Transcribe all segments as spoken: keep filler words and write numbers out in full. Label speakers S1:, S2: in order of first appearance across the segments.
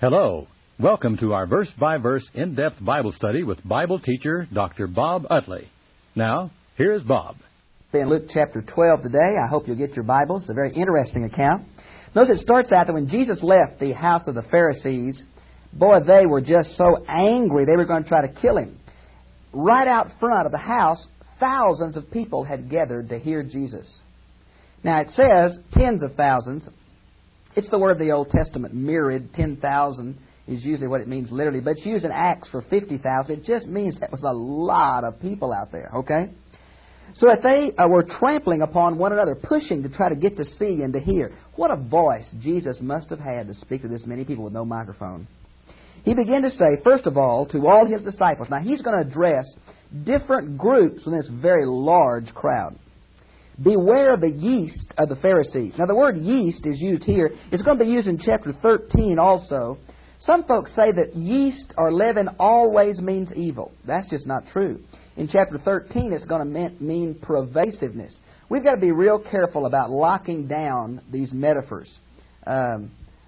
S1: Hello. Welcome to our verse-by-verse in-depth Bible study with Bible teacher Doctor Bob Utley. Now, here's Bob.
S2: In Luke chapter twelve today, I hope you'll get your Bibles. It's a very interesting account. Notice it starts out that when Jesus left the house of the Pharisees, boy, they were just so angry they were going to try to kill him. Right out front of the house, thousands of people had gathered to hear Jesus. Now, it says tens of thousands. It's the word of the Old Testament, myriad, ten thousand is usually what it means literally. But it's used in Acts for fifty thousand. It just means that was a lot of people out there, okay? So that they uh, were trampling upon one another, pushing to try to get to see and to hear. What a voice Jesus must have had to speak to this many people with no microphone. He began to say, first of all, to all his disciples. Now, he's going to address different groups in this very large crowd. Beware the yeast of the Pharisees. Now, the word yeast is used here. It's going to be used in chapter thirteen also. Some folks say that yeast or leaven always means evil. That's just not true. In chapter thirteen, it's going to mean pervasiveness. We've got to be real careful about locking down these metaphors. Um,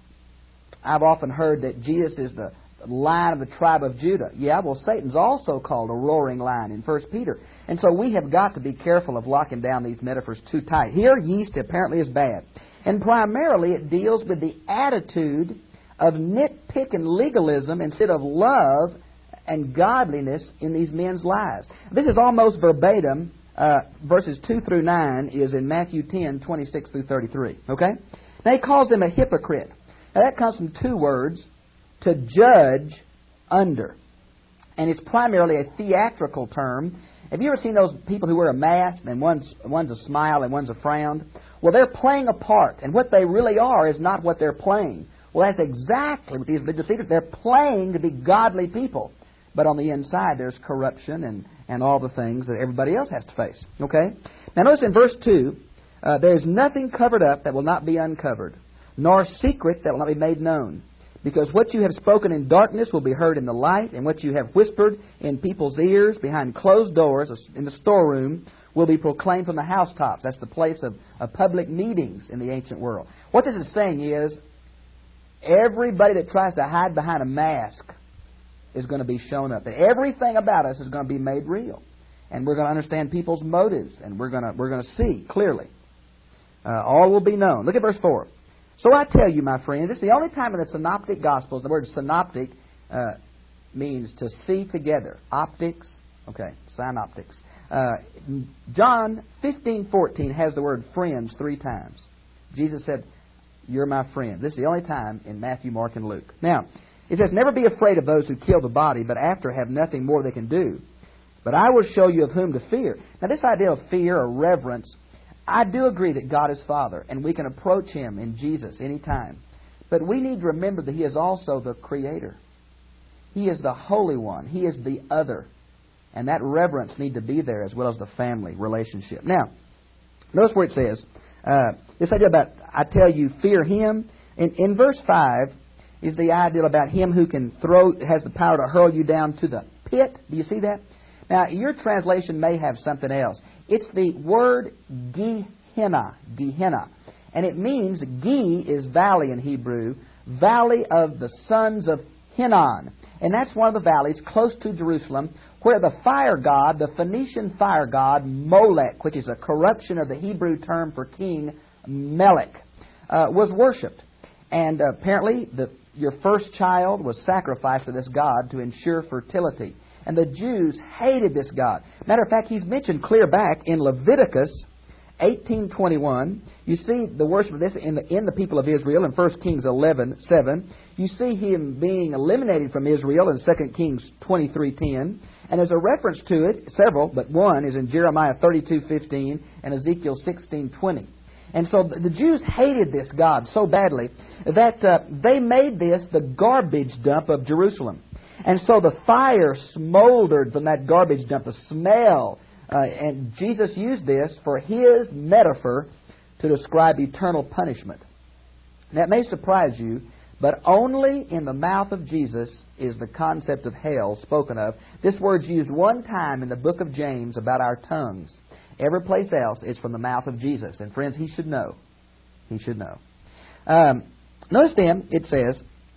S2: I've often heard that Jesus is the lion of the tribe of Judah. Yeah, well, Satan's also called a roaring lion in First Peter. And so we have got to be careful of locking down these metaphors too tight. Here, yeast apparently is bad. And primarily it deals with the attitude of nitpicking legalism instead of love and godliness in these men's lives. This is almost verbatim. Uh, verses two through nine is in Matthew ten, twenty-six through thirty-three. Okay? Now he calls them a hypocrite. Now that comes from two words, to judge under. And it's primarily a theatrical term. Have you ever seen those people who wear a mask and one's, one's a smile and one's a frown? Well, they're playing a part, and what they really are is not what they're playing. Well, that's exactly what these religious leaders, they're playing to be godly people. But on the inside, there's corruption and, and all the things that everybody else has to face. Okay? Now notice in verse two, uh, there is nothing covered up that will not be uncovered, nor secret that will not be made known. Because what you have spoken in darkness will be heard in the light, and what you have whispered in people's ears behind closed doors in the storeroom will be proclaimed from the housetops. That's the place of, of public meetings in the ancient world. What this is saying is, everybody that tries to hide behind a mask is going to be shown up. And everything about us is going to be made real. And we're going to understand people's motives, and we're going to, we're going to see clearly. Uh, all will be known. Look at verse four. So I tell you, my friends, it's the only time in the Synoptic Gospels, the word synoptic uh, means to see together. Optics, okay, synoptics. Uh, John fifteen fourteen has the word friends three times. Jesus said, you're my friend. This is the only time in Matthew, Mark, and Luke. Now, it says, never be afraid of those who kill the body, but after have nothing more they can do. But I will show you of whom to fear. Now, this idea of fear or reverence, I do agree that God is Father, and we can approach Him in Jesus any time. But we need to remember that He is also the Creator. He is the Holy One. He is the other. And that reverence needs to be there as well as the family relationship. Now, notice where it says, uh, this idea about, I tell you, fear Him. In, in verse five is the idea about Him who can throw, has the power to hurl you down to the pit. Do you see that? Now, your translation may have something else. It's the word Gehenna, Gehenna. And it means, Ge is valley in Hebrew, valley of the sons of Hinnon. And that's one of the valleys close to Jerusalem where the fire god, the Phoenician fire god, Molech, which is a corruption of the Hebrew term for king, Melech, uh, was worshipped. And uh, apparently the, your first child was sacrificed to this god to ensure fertility. And the Jews hated this god. Matter of fact, he's mentioned clear back in Leviticus eighteen twenty-one. You see the worship of this in the, in the people of Israel in First Kings eleven seven. You see him being eliminated from Israel in Second Kings twenty-three ten. And there's a reference to it, several, but one is in Jeremiah thirty-two fifteen and Ezekiel sixteen twenty. And so the Jews hated this god so badly that uh, they made this the garbage dump of Jerusalem. And so the fire smoldered from that garbage dump, the smell. Uh, and Jesus used this for His metaphor to describe eternal punishment. That may surprise you, but only in the mouth of Jesus is the concept of hell spoken of. This word's used one time in the book of James about our tongues. Every place else is from the mouth of Jesus. And friends, He should know. He should know. Um, notice then, it says,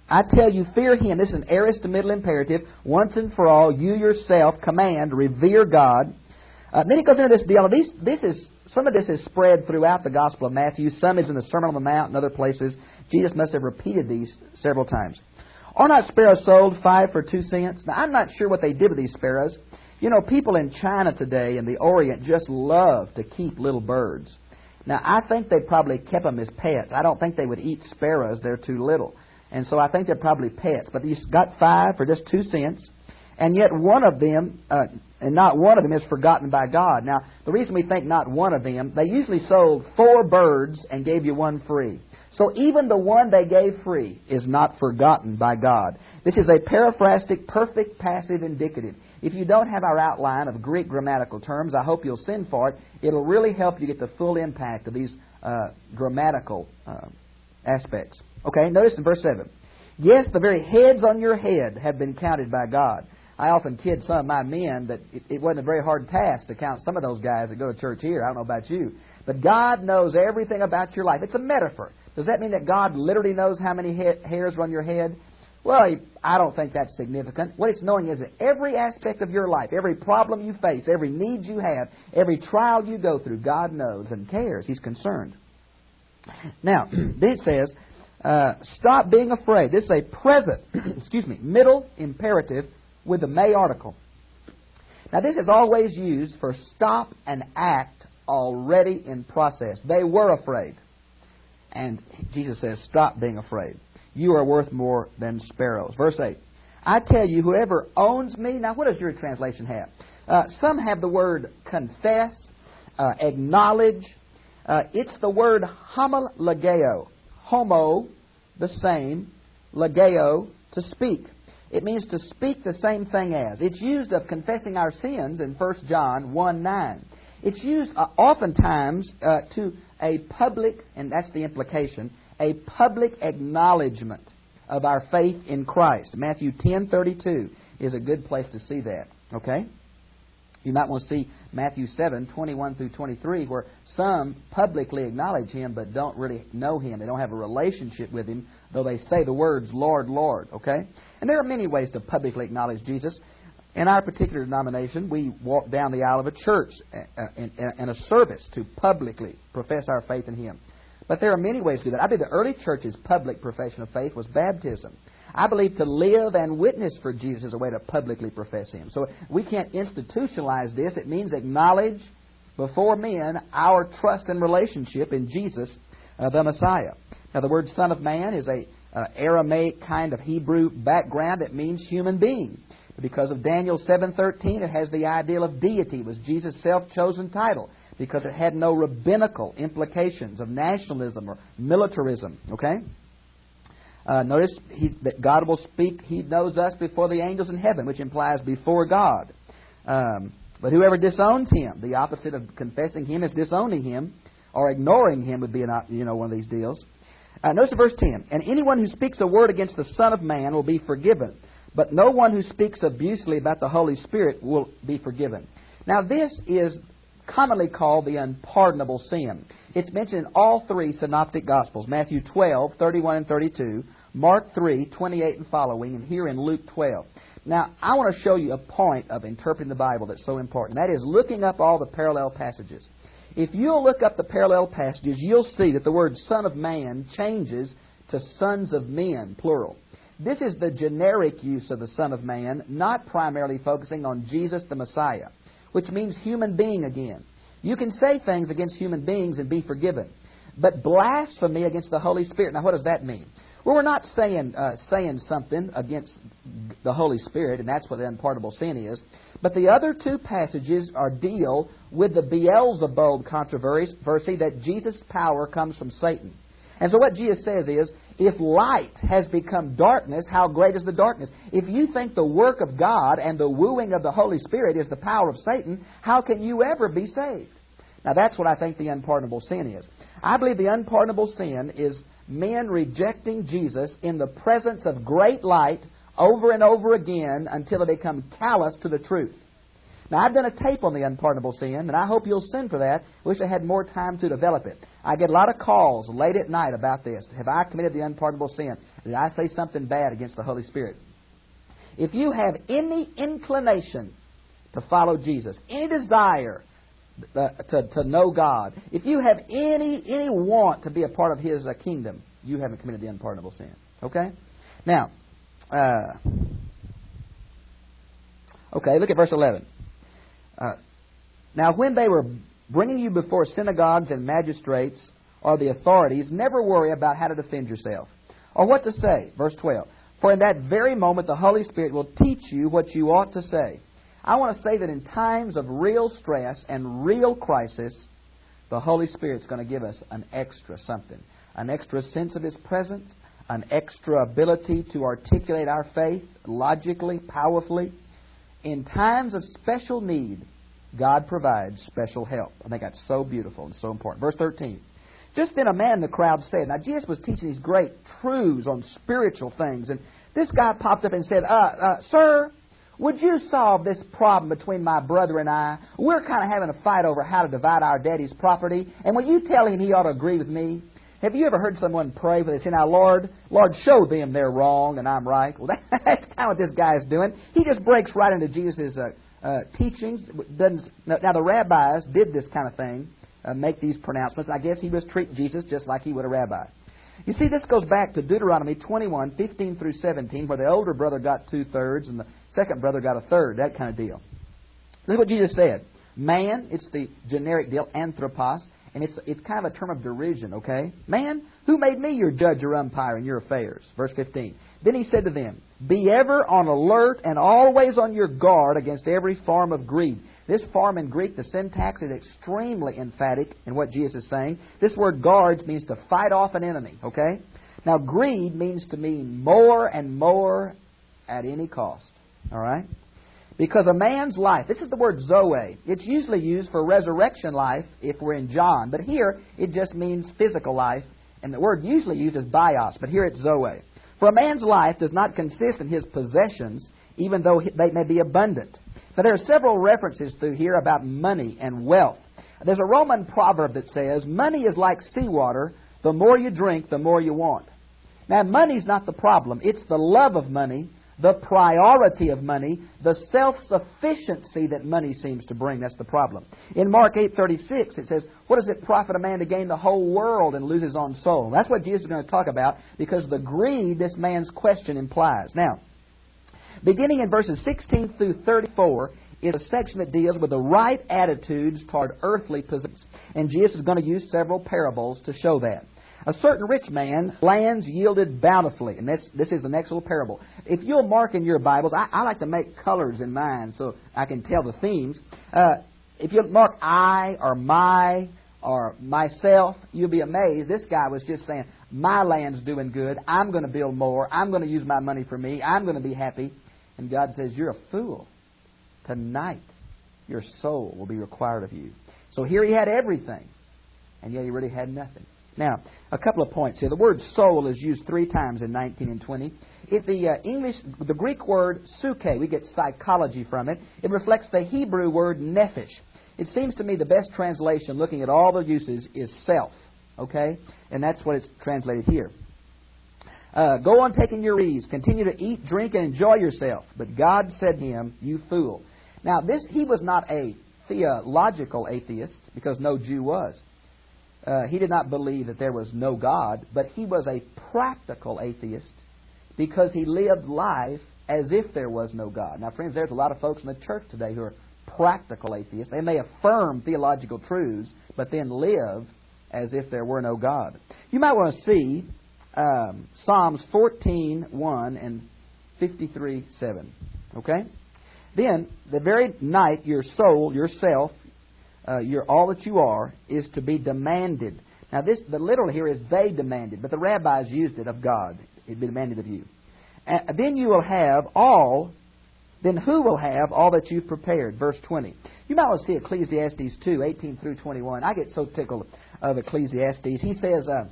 S2: I tell you, fear Him. This is an aorist to middle imperative. Once and for all, you yourself command, revere God. Uh, then he goes into this deal. These, this is, some of this is spread throughout the Gospel of Matthew. Some is in the Sermon on the Mount and other places. Jesus must have repeated these several times. Are not sparrows sold five for two cents? Now, I'm not sure what they did with these sparrows. You know, people in China today and the Orient just love to keep little birds. Now, I think they probably kept them as pets. I don't think they would eat sparrows. They're too little. And so I think they're probably pets. But he's got five for just two cents. And yet one of them, uh, and not one of them, is forgotten by God. Now, the reason we think not one of them, they usually sold four birds and gave you one free. So even the one they gave free is not forgotten by God. This is a periphrastic, perfect passive indicative. If you don't have our outline of Greek grammatical terms, I hope you'll send for it. It'll really help you get the full impact of these uh, grammatical uh, aspects. Okay, notice in verse seven. Yes, the very heads on your head have been counted by God. I often kid some of my men that it, it wasn't a very hard task to count some of those guys that go to church here. I don't know about you. But God knows everything about your life. It's a metaphor. Does that mean that God literally knows how many he- hairs are on your head? Well, I don't think that's significant. What it's knowing is that every aspect of your life, every problem you face, every need you have, every trial you go through, God knows and cares. He's concerned. Now, then it says, uh, stop being afraid. This is a present, excuse me, middle imperative with the may article. Now, this is always used for stop an act already in process. They were afraid. And Jesus says, stop being afraid. You are worth more than sparrows. Verse eight. I tell you, whoever owns me. Now, what does your translation have? Uh, some have the word confess, uh, acknowledge. Uh, it's the word homologeo. Homo, the same. Logeo, to speak. It means to speak the same thing as. It's used of confessing our sins in First John one nine. It's used uh, oftentimes uh, to a public, and that's the implication, a public acknowledgement of our faith in Christ. Matthew ten thirty-two is a good place to see that. Okay? You might want to see Matthew seven twenty-one through twenty-three, where some publicly acknowledge Him but don't really know Him. They don't have a relationship with Him, though they say the words, Lord, Lord. Okay? And there are many ways to publicly acknowledge Jesus. In our particular denomination, we walk down the aisle of a church in a service to publicly profess our faith in Him. But there are many ways to do that. I believe the early church's public profession of faith was baptism. I believe to live and witness for Jesus is a way to publicly profess Him. So we can't institutionalize this. It means acknowledge before men our trust and relationship in Jesus, uh, the Messiah. Now, the word Son of Man is a uh, Aramaic kind of Hebrew background that means human being. Because of Daniel seven thirteen, it has the ideal of deity. It was Jesus' self-chosen title because it had no rabbinical implications of nationalism or militarism. Okay? Uh, notice he, that God will speak. He knows us before the angels in heaven, which implies before God. Um, but whoever disowns Him, the opposite of confessing Him is disowning Him, or ignoring Him would be an, you know, one of these deals. Uh, notice verse ten. And anyone who speaks a word against the Son of Man will be forgiven. But no one who speaks abusively about the Holy Spirit will be forgiven. Now, this is commonly called the unpardonable sin. It's mentioned in all three synoptic Gospels, Matthew twelve, thirty-one and thirty-two, Mark three, twenty-eight and following, and here in Luke twelve. Now, I want to show you a point of interpreting the Bible that's so important. That is looking up all the parallel passages. If you'll look up the parallel passages, you'll see that the word Son of Man changes to sons of men, plural. This is the generic use of the Son of Man, not primarily focusing on Jesus the Messiah, which means human being again. You can say things against human beings and be forgiven, but blasphemy against the Holy Spirit. Now, what does that mean? Well, we're not saying uh, saying something against the Holy Spirit, and that's what the unpardonable sin is. But the other two passages are deal with the Beelzebub controversy that Jesus' power comes from Satan. And so what Jesus says is, if light has become darkness, how great is the darkness? If you think the work of God and the wooing of the Holy Spirit is the power of Satan, how can you ever be saved? Now, that's what I think the unpardonable sin is. I believe the unpardonable sin is men rejecting Jesus in the presence of great light over and over again until they become callous to the truth. Now, I've done a tape on the unpardonable sin, and I hope you'll send for that. Wish I had more time to develop it. I get a lot of calls late at night about this. Have I committed the unpardonable sin? Did I say something bad against the Holy Spirit? If you have any inclination to follow Jesus, any desire uh, to, to know God, if you have any any want to be a part of His uh, kingdom, you haven't committed the unpardonable sin. Okay? Now, uh, okay, look at verse eleven. Uh, now, when they were bringing you before synagogues and magistrates or the authorities, never worry about how to defend yourself or what to say. Verse twelve. For in that very moment the Holy Spirit will teach you what you ought to say. I want to say that in times of real stress and real crisis, the Holy Spirit's going to give us an extra something. An extra sense of His presence, an extra ability to articulate our faith logically, powerfully. In times of special need, God provides special help. I think that's so beautiful and so important. Verse thirteen. Just then a man in the crowd said, now Jesus was teaching these great truths on spiritual things, and this guy popped up and said, uh, uh, Sir, would you solve this problem between my brother and I? We're kind of having a fight over how to divide our daddy's property, and will you tell him he ought to agree with me? Have you ever heard someone pray for this? Say, now, Lord, Lord, show them they're wrong and I'm right. Well, that, that's kind of what this guy is doing. He just breaks right into Jesus' uh, uh, teachings. Doesn't, now, the rabbis did this kind of thing, uh, make these pronouncements. I guess he was treating Jesus just like he would a rabbi. You see, this goes back to Deuteronomy twenty-one, fifteen through seventeen, where the older brother got two-thirds and the second brother got a third, that kind of deal. This is what Jesus said. Man, it's the generic deal, anthropos. And it's it's kind of a term of derision, okay? Man, who made me your judge or umpire in your affairs? Verse fifteen. Then he said to them, be ever on alert and always on your guard against every form of greed. This form in Greek, the syntax is extremely emphatic in what Jesus is saying. This word guards means to fight off an enemy, okay? Now, greed means to mean more and more at any cost, all right? Because a man's life, this is the word zoe. It's usually used for resurrection life if we're in John. But here, it just means physical life. And the word usually used is bios, but here it's zoe. For a man's life does not consist in his possessions, even though they may be abundant. But there are several references through here about money and wealth. There's a Roman proverb that says, money is like seawater. The more you drink, the more you want. Now, money's not the problem. It's the love of money, the priority of money, the self-sufficiency that money seems to bring. That's the problem. In Mark eight thirty-six, it says, what does it profit a man to gain the whole world and lose his own soul? That's what Jesus is going to talk about, because of the greed this man's question implies. Now, beginning in verses sixteen through thirty-four is a section that deals with the right attitudes toward earthly possessions. And Jesus is going to use several parables to show that. A certain rich man, lands yielded bountifully. And this, this is the next little parable. If you'll mark in your Bibles, I, I like to make colors in mine so I can tell the themes. Uh, if you mark I or my or myself, you'll be amazed. This guy was just saying, my land's doing good. I'm going to build more. I'm going to use my money for me. I'm going to be happy. And God says, you're a fool. Tonight, your soul will be required of you. So here he had everything, and yet he really had nothing. Now, a couple of points here. The word soul is used three times in nineteen and twenty. If the uh, English, the Greek word suke, we get psychology from it. It reflects the Hebrew word nephesh. It seems to me the best translation, looking at all the uses, is self. Okay? And that's what it's translated here. Uh, go on taking your ease. Continue to eat, drink, and enjoy yourself. But God said to him, you fool. Now, this he was not a theological atheist, because no Jew was. Uh, he did not believe that there was no God, but he was a practical atheist because he lived life as if there was no God. Now, friends, there's a lot of folks in the church today who are practical atheists. They may affirm theological truths, but then live as if there were no God. You might want to see um, Psalms fourteen one and fifty-three seven. Okay? Then, the very night your soul, yourself, Uh, you're all that you are, is to be demanded. Now, this the literal here is they demanded, but the rabbis used it of God. It be demanded of you. And then you will have all. Then who will have all that you've prepared? Verse twenty. You might want to see Ecclesiastes two, eighteen through twenty-one. I get so tickled of Ecclesiastes. He says, uh,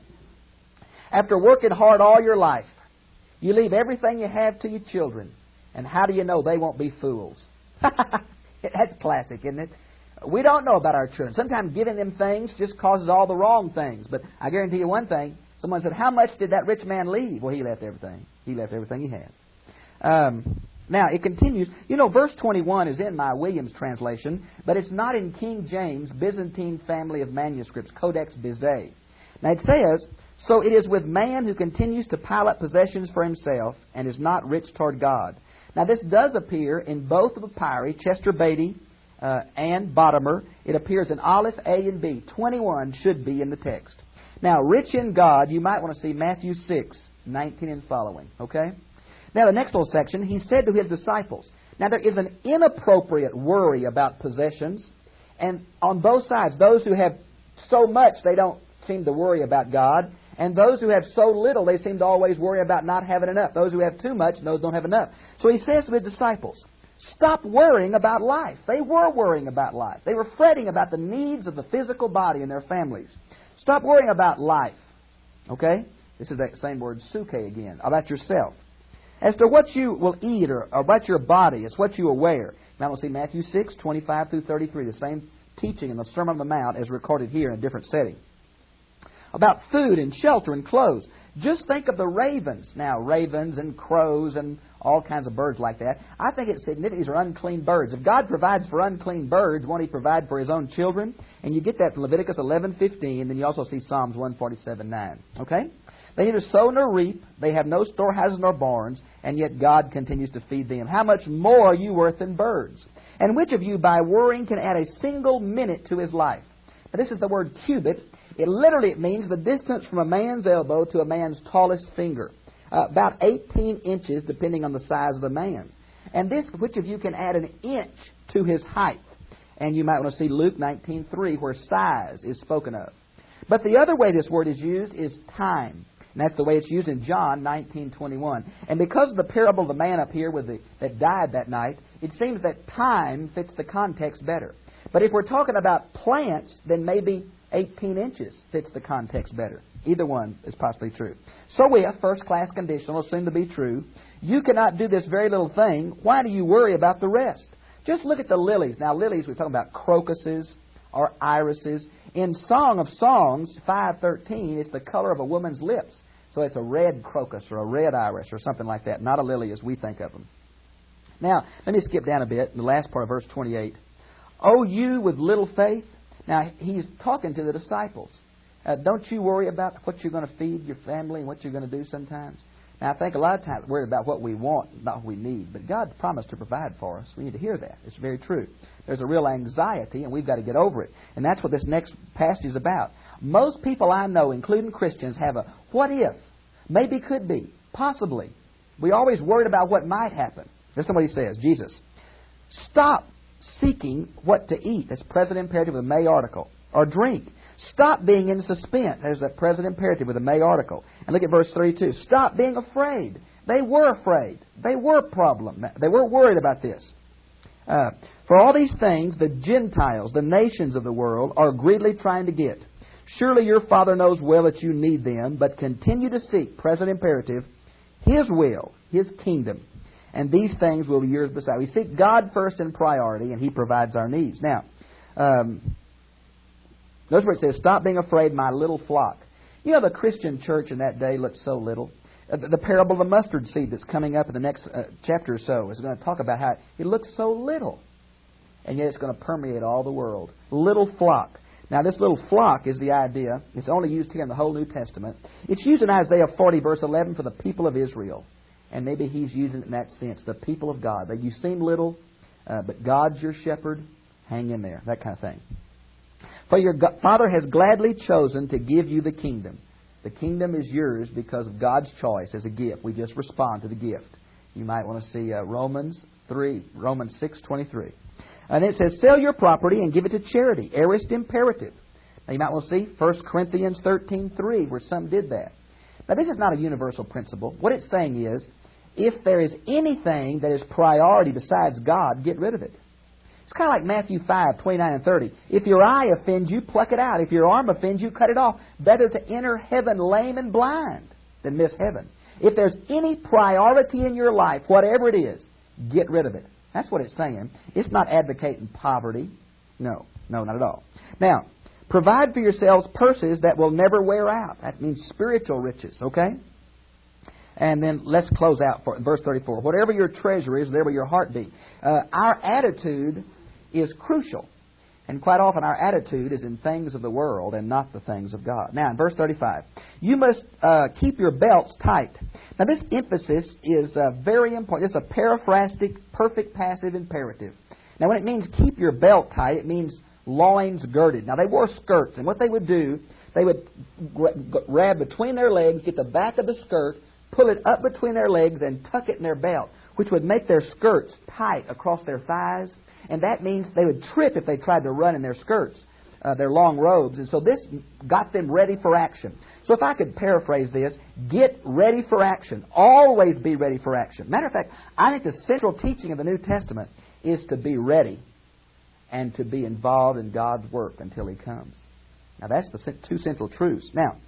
S2: after working hard all your life, you leave everything you have to your children. And how do you know they won't be fools? That's classic, isn't it? We don't know about our children. Sometimes giving them things just causes all the wrong things. But I guarantee you one thing. Someone said, how much did that rich man leave? Well, he left everything. He left everything he had. Um, now, it continues. You know, verse twenty-one is in my Williams translation, but it's not in King James, Byzantine family of manuscripts, Codex Bizet. Now, it says, so it is with man who continues to pile up possessions for himself and is not rich toward God. Now, this does appear in both of the papyri, Chester Beatty uh, and Botimer. It appears in Aleph, A, and B. twenty-one should be in the text. Now, rich in God, you might want to see Matthew six, nineteen and following. Okay? Now, the next little section, he said to his disciples. Now, there is an inappropriate worry about possessions. And on both sides, those who have so much, they don't seem to worry about God. And those who have so little, they seem to always worry about not having enough. Those who have too much, those don't have enough. So he says to his disciples, stop worrying about life. They were worrying about life. They were fretting about the needs of the physical body and their families. Stop worrying about life. Okay? This is that same word, suke, again, about yourself. As to what you will eat or, or about your body, it's what you will wear. Now we'll see Matthew six, twenty-five through thirty-three, the same teaching in the Sermon on the Mount as recorded here in a different setting. About food and shelter and clothes. Just think of the ravens. Now, ravens and crows and all kinds of birds like that. I think it's significant. These are unclean birds. If God provides for unclean birds, won't He provide for His own children? And you get that from Leviticus eleven fifteen, and then you also see Psalms one forty-seven nine. Okay? They neither sow nor reap. They have no storehouses nor barns, and yet God continues to feed them. How much more are you worth than birds? And which of you, by worrying, can add a single minute to his life? Now, this is the word cubit. It literally it means the distance from a man's elbow to a man's tallest finger. Uh, about eighteen inches, depending on the size of the man. And this, which of you can add an inch to his height? And you might want to see Luke nineteen three, where size is spoken of. But the other way this word is used is time. And that's the way it's used in John nineteen twenty-one. And because of the parable of the man up here with the, that died that night, it seems that time fits the context better. But if we're talking about plants, then maybe eighteen inches fits the context better. Either one is possibly true. So if, first-class conditional, assumed to be true, you cannot do this very little thing, why do you worry about the rest? Just look at the lilies. Now, lilies, we're talking about crocuses or irises. In Song of Songs five thirteen, it's the color of a woman's lips. So it's a red crocus or a red iris or something like that, not a lily as we think of them. Now, let me skip down a bit in the last part of verse twenty-eight. O you with little faith. Now, he's talking to the disciples. Uh, don't you worry about what you're going to feed your family and what you're going to do sometimes. Now, I think a lot of times we're worried about what we want, not what we need. But God's promised to provide for us. We need to hear that. It's very true. There's a real anxiety, and we've got to get over it. And that's what this next passage is about. Most people I know, including Christians, have a what if, maybe could be, possibly. We're always worried about what might happen. Listen to what he says, Jesus. Stop seeking what to eat. That's present imperative with a may article. Or drink. Stop being in suspense. There's a present imperative with a may article. And look at verse thirty-two. Stop being afraid. They were afraid. They were problem. They were worried about this. Uh, for all these things, the Gentiles, the nations of the world, are greedily trying to get. Surely your Father knows well that you need them, but continue to seek, present imperative, His will, His kingdom. And these things will be yours beside. We seek God first in priority, and He provides our needs. Now, um, notice where it says, stop being afraid, my little flock. You know, the Christian church in that day looked so little. Uh, the, the parable of the mustard seed that's coming up in the next uh, chapter or so is going to talk about how it looks so little. And yet it's going to permeate all the world. Little flock. Now, this little flock is the idea. It's only used here in the whole New Testament. It's used in Isaiah forty, verse eleven, for the people of Israel. And maybe he's using it in that sense, the people of God. That you seem little, uh, but God's your shepherd. Hang in there. That kind of thing. For your God, Father has gladly chosen to give you the kingdom. The kingdom is yours because of God's choice as a gift. We just respond to the gift. You might want to see uh, Romans three, Romans six twenty-three. And it says, sell your property and give it to charity. Aorist imperative. Now you might want to see First Corinthians thirteen three, where some did that. Now this is not a universal principle. What it's saying is, if there is anything that is priority besides God, get rid of it. It's kind of like Matthew five twenty-nine and thirty. If your eye offends you, pluck it out. If your arm offends you, cut it off. Better to enter heaven lame and blind than miss heaven. If there's any priority in your life, whatever it is, get rid of it. That's what it's saying. It's not advocating poverty. No, no, not at all. Now, provide for yourselves purses that will never wear out. That means spiritual riches, okay? And then let's close out for verse thirty-four. Whatever your treasure is, there will your heart be. Uh, our attitude is crucial. And quite often our attitude is in things of the world and not the things of God. Now, in verse thirty-five, you must uh, keep your belts tight. Now, this emphasis is uh, very important. It's a paraphrastic, perfect passive imperative. Now, when it means keep your belt tight, it means loins girded. Now, they wore skirts, and what they would do, they would grab between their legs, get the back of the skirt, pull it up between their legs, and tuck it in their belt, which would make their skirts tight across their thighs. And that means they would trip if they tried to run in their skirts, uh, their long robes. And so this got them ready for action. So if I could paraphrase this, get ready for action. Always be ready for action. Matter of fact, I think the central teaching of the New Testament is to be ready and to be involved in God's work until He comes. Now that's the two central truths. Now,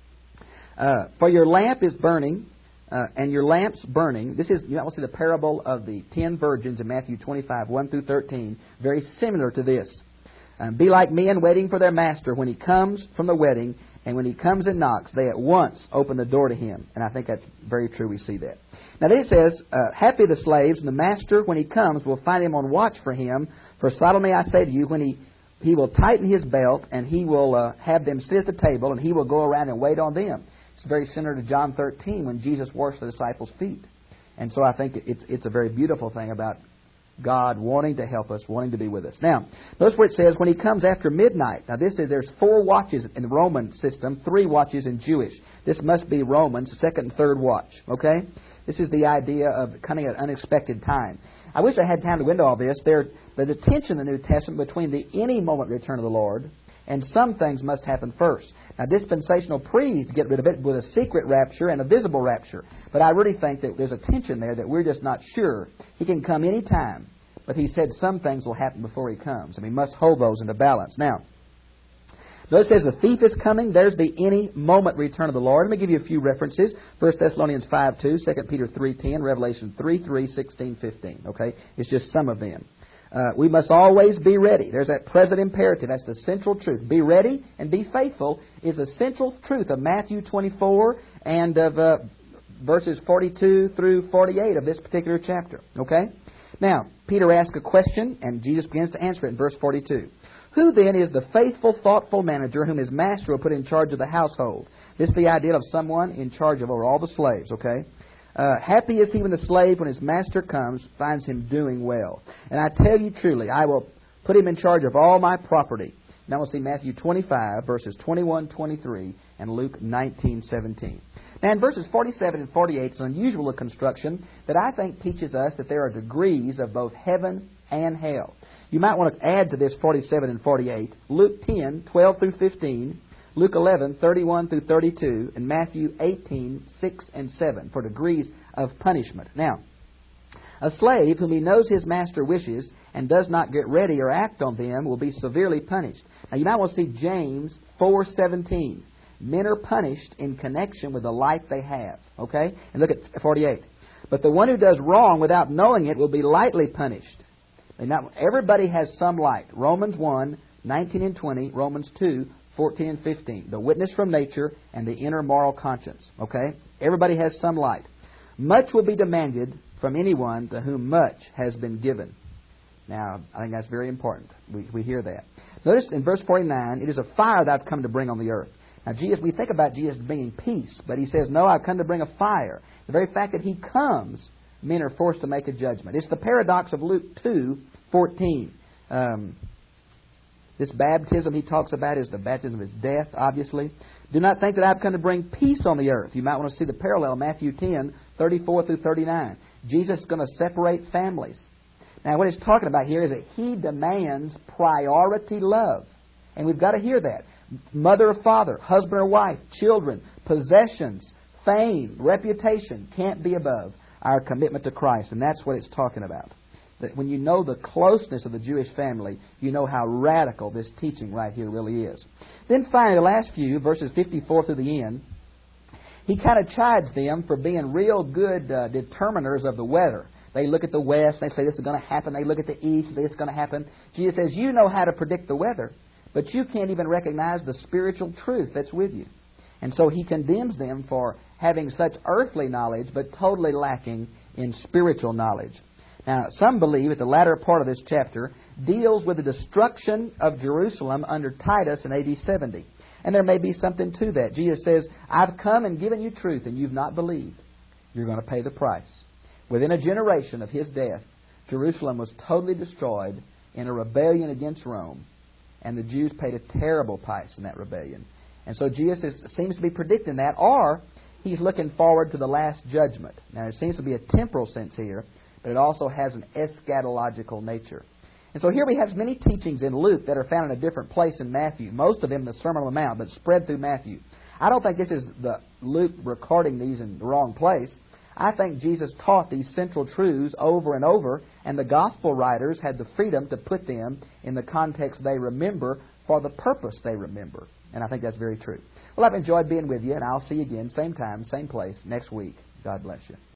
S2: uh, for your lamp is burning, Uh, and your lamps burning. This is, you know, we'll see the parable of the ten virgins in Matthew twenty-five, one through thirteen. Very similar to this. Um, be like men waiting for their master when he comes from the wedding, and when he comes and knocks, they at once open the door to him. And I think that's very true. We see that. Now then it says, uh, happy the slaves, and the master, when he comes, will find him on watch for him. For solemnly I say to you, when he he will tighten his belt, and he will uh, have them sit at the table, and he will go around and wait on them. It's very similar to John thirteen when Jesus washed the disciples' feet. And so I think it's it's a very beautiful thing about God wanting to help us, wanting to be with us. Now, notice where it says, when He comes after midnight. Now, this is, there's four watches in the Roman system, three watches in Jewish. This must be Romans, second and third watch. Okay? This is the idea of coming at an unexpected time. I wish I had time to go into all this. There, there's a tension in the New Testament between the any moment return of the Lord, and some things must happen first. Now, dispensational priests get rid of it with a secret rapture and a visible rapture. But I really think that there's a tension there that we're just not sure. He can come any time, but He said some things will happen before He comes, and we must hold those into balance. Now, notice it says the thief is coming. There's the any moment return of the Lord. Let me give you a few references. First Thessalonians five two, Second Peter three ten, Revelation three three, sixteen fifteen. Okay? It's just some of them. Uh, we must always be ready. There's that present imperative. That's the central truth. Be ready and be faithful is the central truth of Matthew twenty-four and of uh, verses forty-two through forty-eight of this particular chapter. Okay? Now, Peter asks a question, and Jesus begins to answer it in verse forty-two. Who then is the faithful, thoughtful manager whom his master will put in charge of the household? This is the idea of someone in charge of over all the slaves, okay? Uh, happy is he when the slave, when his master comes, finds him doing well. And I tell you truly, I will put him in charge of all my property. Now we'll see Matthew twenty-five, verses twenty-one, twenty-three, and Luke nineteen, seventeen. Now in verses forty-seven and forty-eight, it's an unusual construction that I think teaches us that there are degrees of both heaven and hell. You might want to add to this forty-seven and forty-eight, Luke ten, twelve through fifteen, Luke eleven, thirty-one through thirty-two, and Matthew eighteen, six and seven for degrees of punishment. Now, a slave whom he knows his master wishes and does not get ready or act on them will be severely punished. Now, you might want to see James four seventeen. Men are punished in connection with the life they have. Okay? And look at forty-eight. But the one who does wrong without knowing it will be lightly punished. Now, everybody has some light. Romans one, nineteen and twenty, Romans two, fourteen and fifteen. The witness from nature and the inner moral conscience. Okay? Everybody has some light. Much will be demanded from anyone to whom much has been given. Now, I think that's very important. We, we hear that. Notice in verse forty-nine, it is a fire that I've come to bring on the earth. Now, Jesus, we think about Jesus bringing peace, but He says, no, I've come to bring a fire. The very fact that He comes, men are forced to make a judgment. It's the paradox of Luke two, fourteen. Um, this baptism He talks about is the baptism of His death, obviously. Do not think that I've come to bring peace on the earth. You might want to see the parallel, Matthew ten, thirty-four through thirty-nine. Jesus is going to separate families. Now, what He's talking about here is that He demands priority love. And we've got to hear that. Mother or father, husband or wife, children, possessions, fame, reputation can't be above our commitment to Christ. And that's what it's talking about. That when you know the closeness of the Jewish family, you know how radical this teaching right here really is. Then finally, the last few, verses fifty-four through the end, He kind of chides them for being real good uh, determiners of the weather. They look at the west, they say this is going to happen. They look at the east, they say this is going to happen. Jesus says, you know how to predict the weather, but you can't even recognize the spiritual truth that's with you. And so he condemns them for having such earthly knowledge, but totally lacking in spiritual knowledge. Now, some believe that the latter part of this chapter deals with the destruction of Jerusalem under Titus in A D seventy. And there may be something to that. Jesus says, I've come and given you truth, and you've not believed. You're going to pay the price. Within a generation of his death, Jerusalem was totally destroyed in a rebellion against Rome. And the Jews paid a terrible price in that rebellion. And so Jesus is, seems to be predicting that, or he's looking forward to the last judgment. Now, there seems to be a temporal sense here, but it also has an eschatological nature. And so here we have many teachings in Luke that are found in a different place in Matthew. Most of them in the Sermon on the Mount, but spread through Matthew. I don't think this is the Luke recording these in the wrong place. I think Jesus taught these central truths over and over, and the Gospel writers had the freedom to put them in the context they remember for the purpose they remember. And I think that's very true. Well, I've enjoyed being with you, and I'll see you again, same time, same place, next week. God bless you.